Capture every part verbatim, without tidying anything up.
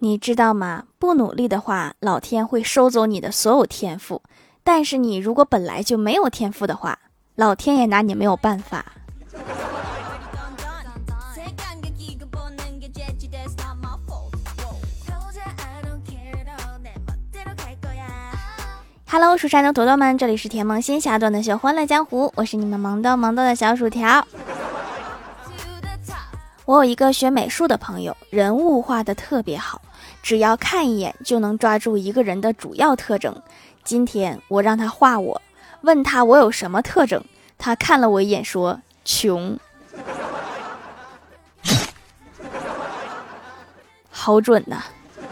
你知道吗？不努力的话，老天会收走你的所有天赋。但是你如果本来就没有天赋的话，老天也拿你没有办法。Hello， 蜀山的土豆们，这里是甜萌仙侠段的秀欢乐江湖，我是你们萌豆萌豆的小薯条。我有一个学美术的朋友，人物画得特别好，只要看一眼就能抓住一个人的主要特征。今天我让他画我，问他我有什么特征，他看了我一眼说穷。好准呐、啊！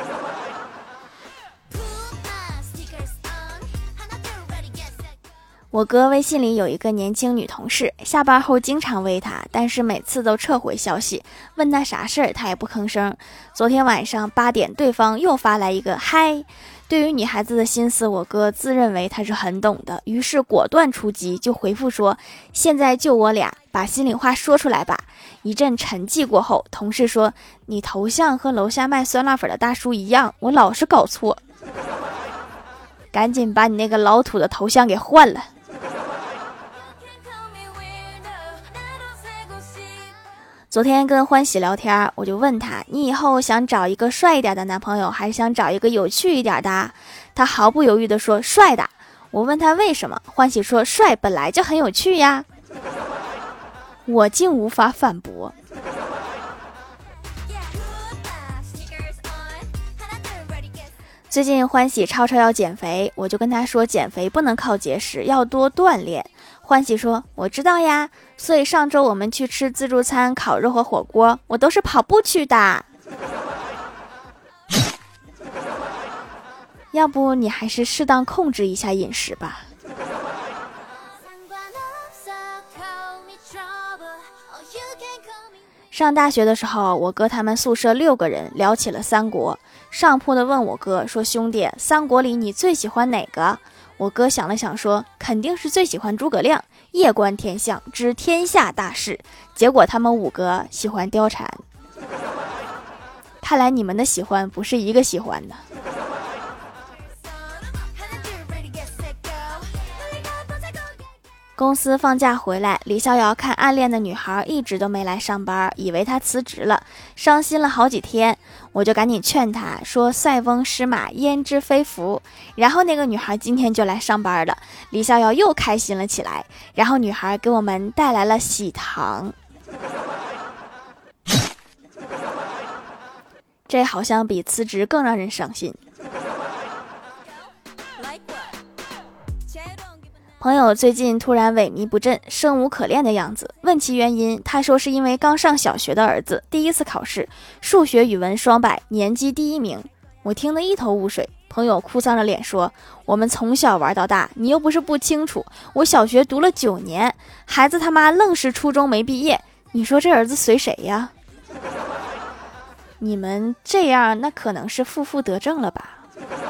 我哥微信里有一个年轻女同事，下班后经常微他，但是每次都撤回消息，问他啥事儿他也不吭声。昨天晚上八点，对方又发来一个嗨。对于女孩子的心思，我哥自认为他是很懂的，于是果断出击，就回复说：现在就我俩，把心里话说出来吧。一阵沉寂过后，同事说：你头像和楼下卖酸辣粉的大叔一样，我老是搞错。赶紧把你那个老土的头像给换了。昨天跟欢喜聊天，我就问他，你以后想找一个帅一点的男朋友，还是想找一个有趣一点的？他毫不犹豫地说帅的。我问他为什么，欢喜说帅本来就很有趣呀。我竟无法反驳。最近欢喜超超要减肥，我就跟他说减肥不能靠节食，要多锻炼。欢喜说我知道呀，所以上周我们去吃自助餐烤肉和火锅，我都是跑步去的。要不你还是适当控制一下饮食吧。上大学的时候，我哥他们宿舍六个人聊起了三国。上铺的问我哥说，兄弟，三国里你最喜欢哪个？我哥想了想说，肯定是最喜欢诸葛亮，夜观天象，知天下大事。结果他们五个喜欢貂蝉。看来你们的喜欢不是一个喜欢的。公司放假回来，李逍遥看暗恋的女孩一直都没来上班，以为她辞职了，伤心了好几天。我就赶紧劝他说，塞翁失马焉知非福。然后那个女孩今天就来上班了，李逍遥又开心了起来。然后女孩给我们带来了喜糖。这好像比辞职更让人伤心。朋友最近突然萎靡不振，生无可恋的样子，问其原因，他说是因为刚上小学的儿子第一次考试，数学语文双百，年级第一名。我听得一头雾水，朋友哭丧着脸说，我们从小玩到大，你又不是不清楚，我小学读了九年，孩子他妈愣是初中没毕业，你说这儿子随谁呀？你们这样那可能是负负得正了吧。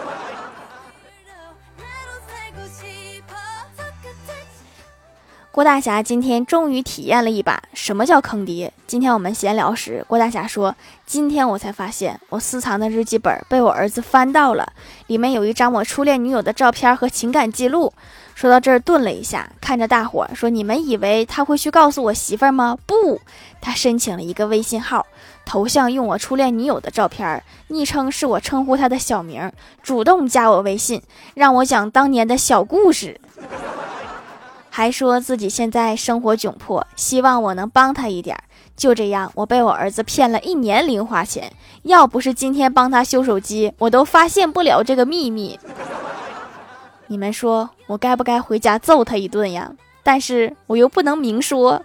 郭大侠今天终于体验了一把什么叫坑爹。今天我们闲聊时，郭大侠说，今天我才发现我私藏的日记本被我儿子翻到了，里面有一张我初恋女友的照片和情感记录。说到这儿顿了一下，看着大伙说，你们以为他会去告诉我媳妇儿吗？不，他申请了一个微信号，头像用我初恋女友的照片，昵称是我称呼他的小名，主动加我微信，让我讲当年的小故事，还说自己现在生活窘迫，希望我能帮他一点。就这样，我被我儿子骗了一年零花钱，要不是今天帮他修手机，我都发现不了这个秘密。你们说我该不该回家揍他一顿呀？但是我又不能明说。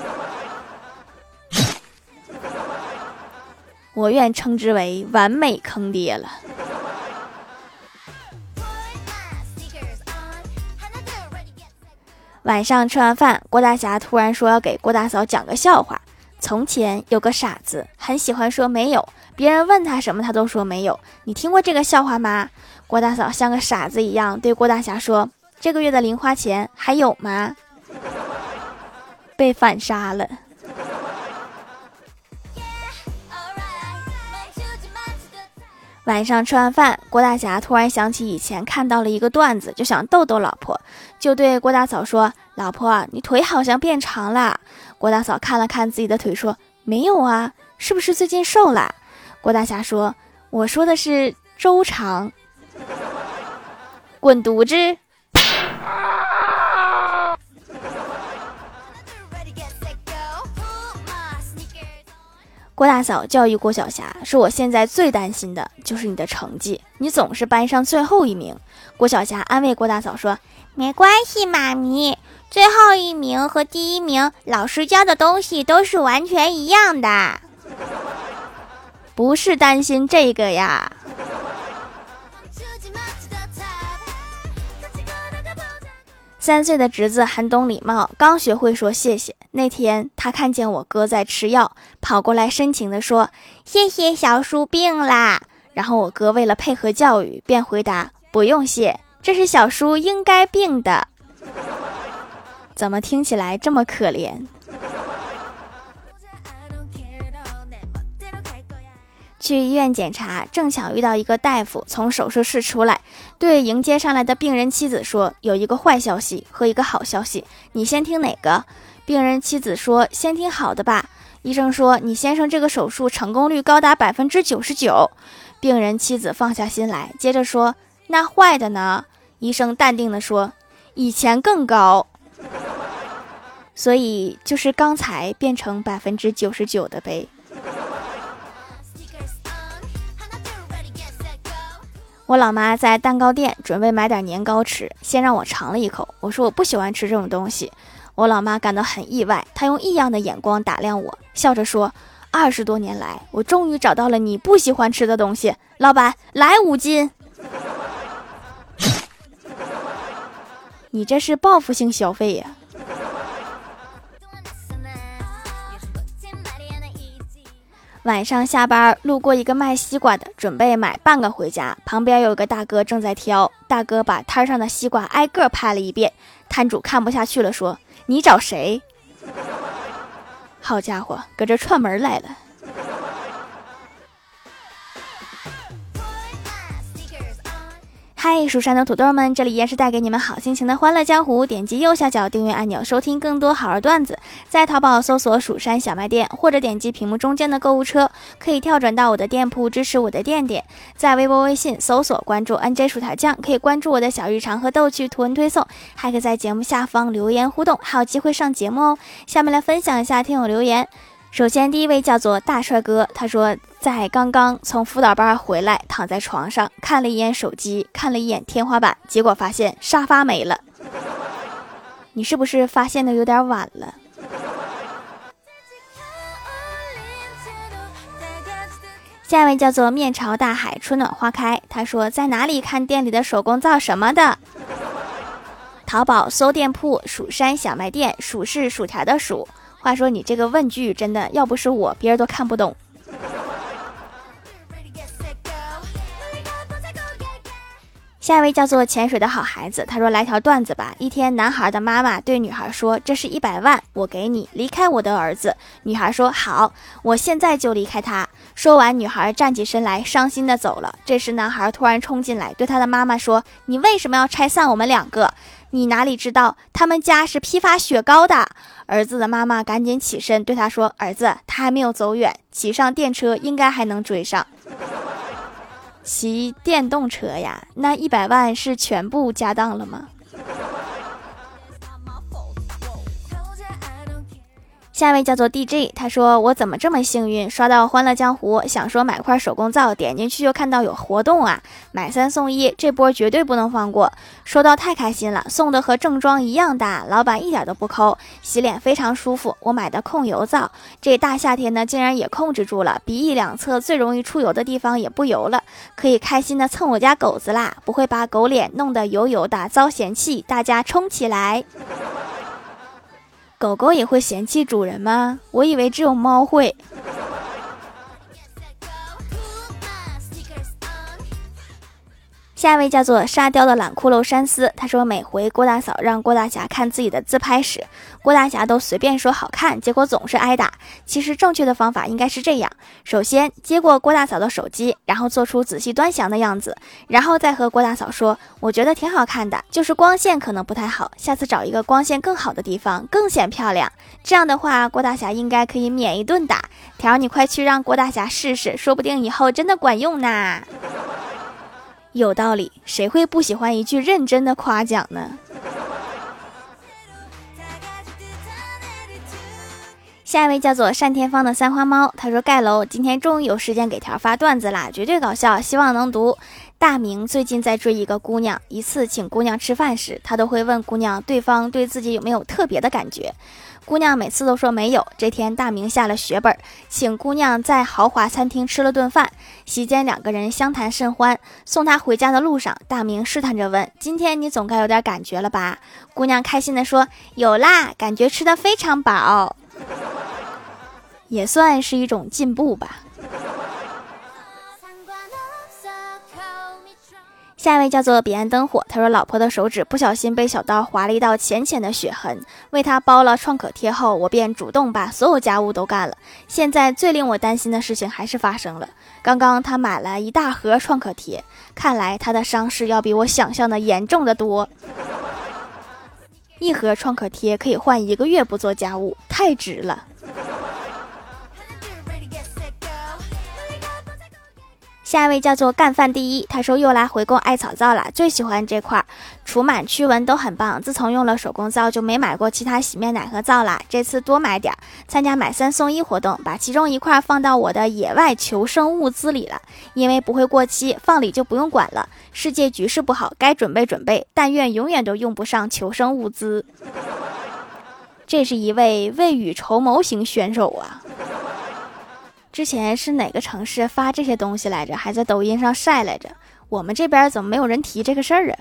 我愿称之为完美坑爹了。晚上吃完饭，郭大侠突然说要给郭大嫂讲个笑话。从前有个傻子，很喜欢说没有，别人问他什么他都说没有。你听过这个笑话吗？郭大嫂像个傻子一样对郭大侠说，这个月的零花钱还有吗？被反杀了。 晚上吃完饭，郭大侠突然想起以前看到了一个段子，就想逗逗老婆，就对郭大嫂说：老婆，你腿好像变长了。郭大嫂看了看自己的腿说：没有啊，是不是最近瘦了？郭大侠说：我说的是周长。滚犊子！郭大嫂教育郭晓霞说：我现在最担心的就是你的成绩，你总是班上最后一名。郭晓霞安慰郭大嫂说：没关系，妈咪，最后一名和第一名老师教的东西都是完全一样的。不是担心这个呀。三岁的侄子很懂礼貌，刚学会说谢谢。那天他看见我哥在吃药，跑过来深情地说：谢谢小叔病啦。然后我哥为了配合教育，便回答：不用谢，这是小叔应该病的。怎么听起来这么可怜？去医院检查，正巧遇到一个大夫从手术室出来，对迎接上来的病人妻子说：有一个坏消息和一个好消息，你先听哪个？病人妻子说：先听好的吧。医生说：你先生这个手术成功率高达百分之九十九。病人妻子放下心来，接着说：那坏的呢？医生淡定地说：以前更高。所以就是刚才变成百分之九十九的呗。我老妈在蛋糕店准备买点年糕吃，先让我尝了一口，我说我不喜欢吃这种东西。我老妈感到很意外，她用异样的眼光打量我，笑着说：二十多年来，我终于找到了你不喜欢吃的东西，老板，来五斤。你这是报复性消费呀。晚上下班路过一个卖西瓜的，准备买半个回家，旁边有个大哥正在挑，大哥把摊上的西瓜挨个拍了一遍，摊主看不下去了，说：你找谁？好家伙，搁这串门来了。嗨，蜀山的土豆们，这里依然是带给你们好心情的欢乐江湖。点击右下角订阅按钮，收听更多好玩段子。在淘宝搜索蜀山小卖店，或者点击屏幕中间的购物车，可以跳转到我的店铺，支持我的店点。在微博微信搜索关注 N J 薯条酱，可以关注我的小日常和逗趣图文推送，还可以在节目下方留言互动，还有机会上节目哦。下面来分享一下听友留言。首先第一位叫做大帅哥，他说在刚刚从辅导班回来，躺在床上看了一眼手机，看了一眼天花板，结果发现沙发没了。你是不是发现的有点晚了？下一位叫做面朝大海春暖花开，他说在哪里看店里的手工皂什么的。淘宝搜店铺蜀山小卖店，蜀是薯条的蜀。话说你这个问句真的要不是我，别人都看不懂。下一位叫做潜水的好孩子，他说来条段子吧。一天男孩的妈妈对女孩说，这是一百万，我给你，离开我的儿子。女孩说好，我现在就离开他。说完女孩站起身来，伤心的走了。这时男孩突然冲进来，对他的妈妈说，你为什么要拆散我们两个？你哪里知道他们家是批发雪糕的。儿子的妈妈赶紧起身对他说，儿子，他还没有走远，骑上电车应该还能追上。骑电动车呀？那一百万是全部家当了吗？下一位叫做 D J， 他说我怎么这么幸运，刷到欢乐江湖，想说买块手工皂，点进去就看到有活动啊，买三送一，这波绝对不能放过。收到太开心了，送的和正装一样大，老板一点都不抠，洗脸非常舒服。我买的控油皂，这大夏天呢竟然也控制住了，鼻翼两侧最容易出油的地方也不油了，可以开心的蹭我家狗子啦，不会把狗脸弄得油油的遭嫌弃，大家冲起来。狗狗也会嫌弃主人吗？我以为只有猫会。 下一位叫做沙雕的懒骷髅山思，他说每回郭大嫂让郭大侠看自己的自拍时，郭大侠都随便说好看，结果总是挨打。其实正确的方法应该是这样，首先接过郭大嫂的手机，然后做出仔细端详的样子，然后再和郭大嫂说，我觉得挺好看的，就是光线可能不太好，下次找一个光线更好的地方，更显漂亮。这样的话郭大侠应该可以免一顿打。条你快去让郭大侠试试，说不定以后真的管用呢。有道理，谁会不喜欢一句认真的夸奖呢？下一位叫做单天芳的三花猫，他说盖楼今天终于有时间给条发段子啦，绝对搞笑，希望能读。大明最近在追一个姑娘，一次请姑娘吃饭时，他都会问姑娘对方对自己有没有特别的感觉，姑娘每次都说没有。这天大明下了血本，请姑娘在豪华餐厅吃了顿饭，席间两个人相谈甚欢。送她回家的路上，大明试探着问，今天你总该有点感觉了吧？姑娘开心地说，有啦，感觉吃得非常饱。也算是一种进步吧。下一位叫做彼岸灯火，他说老婆的手指不小心被小刀划了一道浅浅的血痕，为他包了创可贴后，我便主动把所有家务都干了。现在最令我担心的事情还是发生了，刚刚他买了一大盒创可贴，看来他的伤势要比我想象的严重的多。一盒创可贴可以换一个月不做家务，太值了。下一位叫做干饭第一，他说又来回购艾草皂了，最喜欢这块，除螨驱蚊都很棒，自从用了手工皂就没买过其他洗面奶和皂了，这次多买点，参加买三送一活动，把其中一块放到我的野外求生物资里了，因为不会过期，放里就不用管了。世界局势不好，该准备准备，但愿永远都用不上求生物资。这是一位未雨绸缪型选手啊。之前是哪个城市发这些东西来着，还在抖音上晒来着，我们这边怎么没有人提这个事儿啊？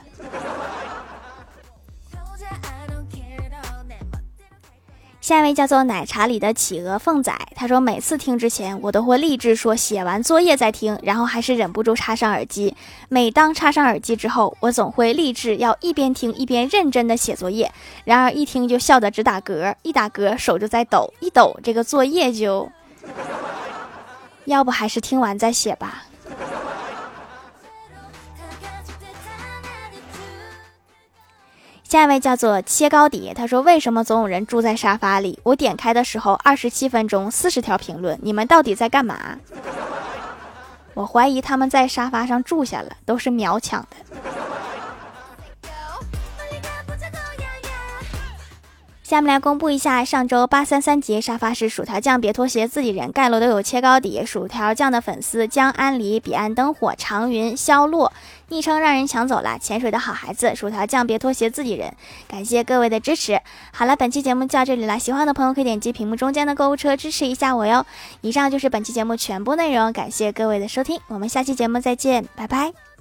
下一位叫做奶茶里的企鹅凤仔，他说每次听之前我都会立志说写完作业再听，然后还是忍不住插上耳机，每当插上耳机之后，我总会立志要一边听一边认真的写作业，然而一听就笑得直打嗝，一打嗝手就在抖，一抖这个作业就要不还是听完再写吧。下一位叫做切糕底，他说为什么总有人住在沙发里？我点开的时候二十七分钟四十条评论，你们到底在干嘛？我怀疑他们在沙发上住下了，都是秒抢的。下面来公布一下上周八三三节沙发是薯条酱别拖鞋自己人盖楼都有切糕底薯条酱的粉丝江安离彼岸灯火长云肖落昵称让人抢走了潜水的好孩子薯条酱别拖鞋自己人，感谢各位的支持。好了，本期节目就到这里了，喜欢的朋友可以点击屏幕中间的购物车支持一下我哟。以上就是本期节目全部内容，感谢各位的收听，我们下期节目再见，拜拜。